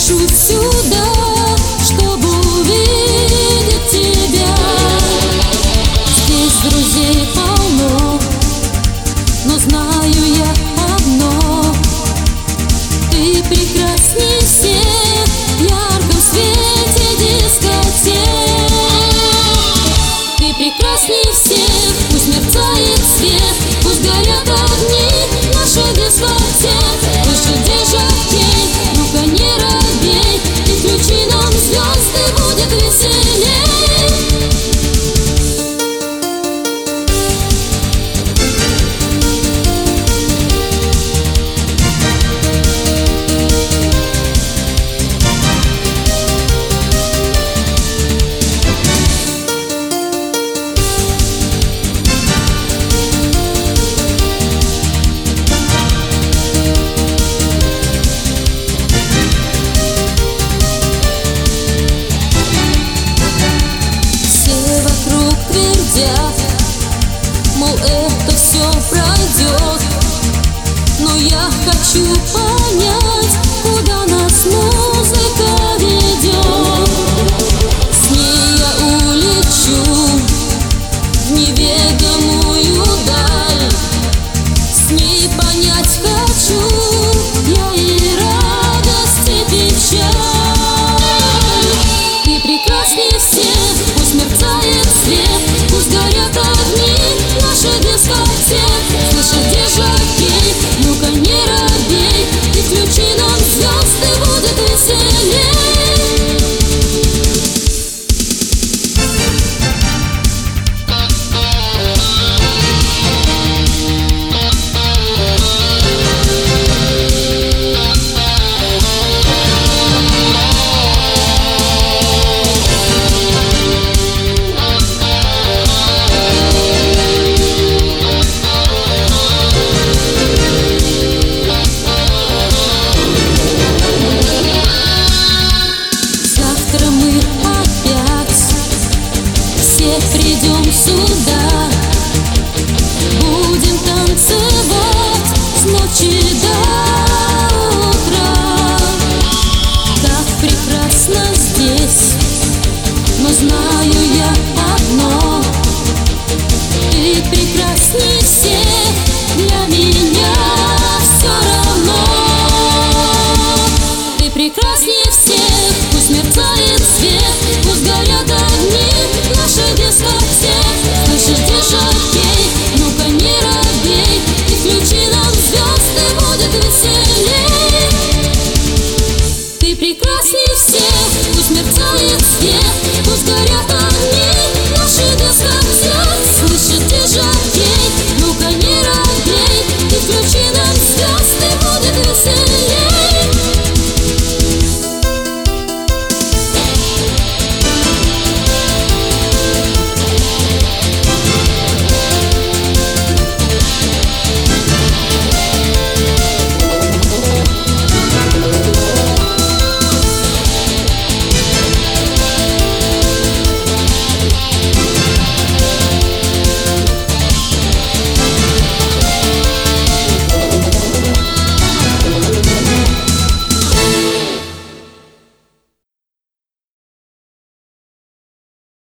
спешу сюда, чтобы увидеть тебя. Здесь друзей полно, но знаю я одно: ты прекрасней всех в ярком свете дискотек. Ты прекрасней всех, пусть мерцает свет, пусть горят огни наших дискотек. Выше держакей, ну-ка не робей, и включи нам звезды, будет веселей. Мол, это все пройдет, но я хочу понять, куда нас музыка ведет. С ней я улечу в неведомую даль, с ней понять хочу я и радость, и печаль. Ты прекрасней всех, пусть мерцает свет, пусть горят огни наших дискотек. Слышишь держакей, ну-ка не робей, и включи нам звезды, будет веселей. Придем сюда, будем танцевать.